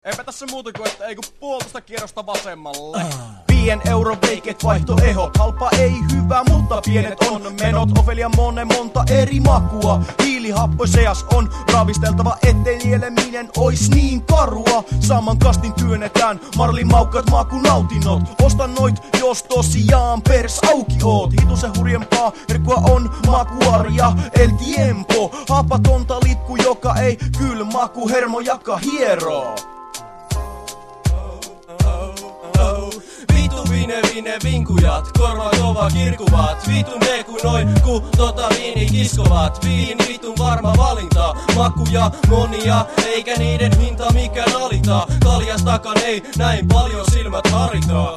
Eipä tässä muuta kuin, että ei kun puolitoista kierrosta vasemmalle. 5 euron veiket vaihtoehot. Halpa ei hyvä, mutta pienet on menot. Ofelia monta eri makua. Hiilihappo seas on ravisteltava, ettei nieleminen ois niin karua. Saman kastin työnnetään marlimaukkat makunautinnot. Osta noit, jos tosiaan pers auki oot. Hitusen hurjempaa herkkua on makuaria el tiempo. Hapatonta litku, joka ei kyl maku hermojaka hieroo. Vitu vine vinkujat, korva kova kirkuvat. Vitun deku noin, ku viini kiskovat. Viini vitun varma valinta, makuja monia, eikä niiden hinta mikään alita. Kaljastakaan ei näin paljon silmät harita.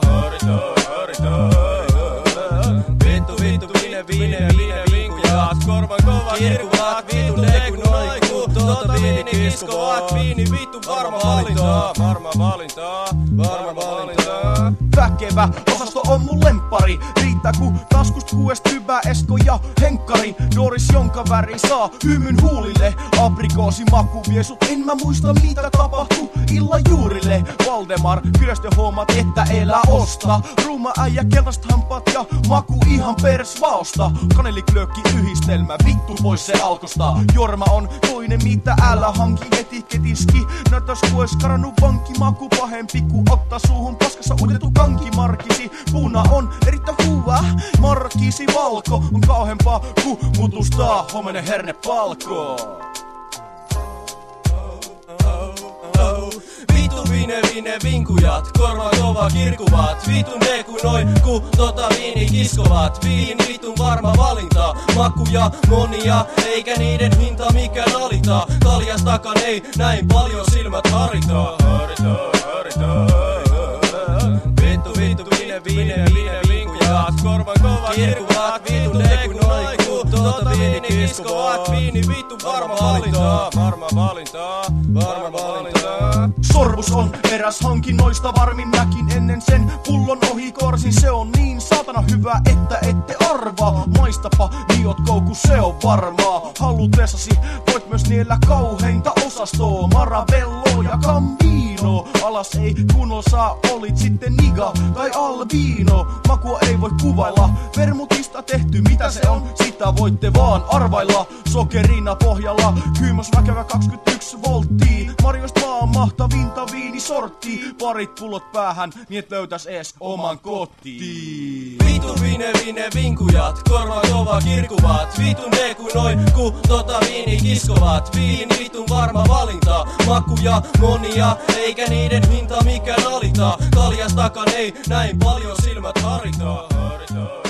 Vittu vine vinkujat, korva kova kirkuvat. Vitun deku noin, ku viini kiskovat. Viini vitun varma valinta, varma valinta. Väkevä osasto on mun lemppari. Riittää ku taskust kuest hyvä Esko ja Henkkari. Doris jonka väri saa hymyn huulille. Aprikoosi maku vie sut, en mä muista mitä tapahtuu illan juurille. Valdemar kylöstöhommat että elä osta. Ruuma äijä keltast hampaat ja maku ihan persvaosta. Kaneliklökki yhdistelmä vittu pois se alkosta. Jorma on toinen mitä älä hanki etiketiski. Näyttäis kues karannut vankimaku pahempi ku ottaa suuhun paskassa uitettu kankimarkisi. Puna on erittäin hyvä, markisi valko on kauhempaa ku mutustaa homenen hernepalko. Vitu vine vinkujat, korva kova kirkuvat. Vitun deku noin, ku viini kiskovat. Viini vitun varma valinta, makuja monia, eikä niiden hinta mikään alita. Kaljastakaan ei näin paljon silmät harita. Vittu vine vinkujat, korvan kova kirkuvat. Vitun deku noin, ku viini kiskovat. Viini vitun varma valinta, varma valinta. Sorbus on eräs hankinnoista varmin mäkin ennen sen pullon ohi korsin. Se on niin saatana hyvä, että ette arvaa. Maistapa, niot kouku, se on varmaa. Halutessasi voit myös niellä kauheinta osastoa. Maravello ja Gambino. Alas ei kunnolla saa, olit sitten niga tai albino. Makua ei voi kuvailla, vermutista tehty mitä se on, sitä voitte vaan arvailla. Sokerina pohjalla, kyymäs väkevä 21 volttia. Marjoista vaan mahtavinta viinisorttia. Parit pullot päähän, niin et löytäis ees oman kotiin. Vitu vine vinkujat, korva kova kirkuvat. Vitun deku noin, ku viini kiskovat. Viini vitun varma valinta, makuja monia, eikä niiden hinta mikään alita. Kaljastakaan ei näin paljon silmät harita.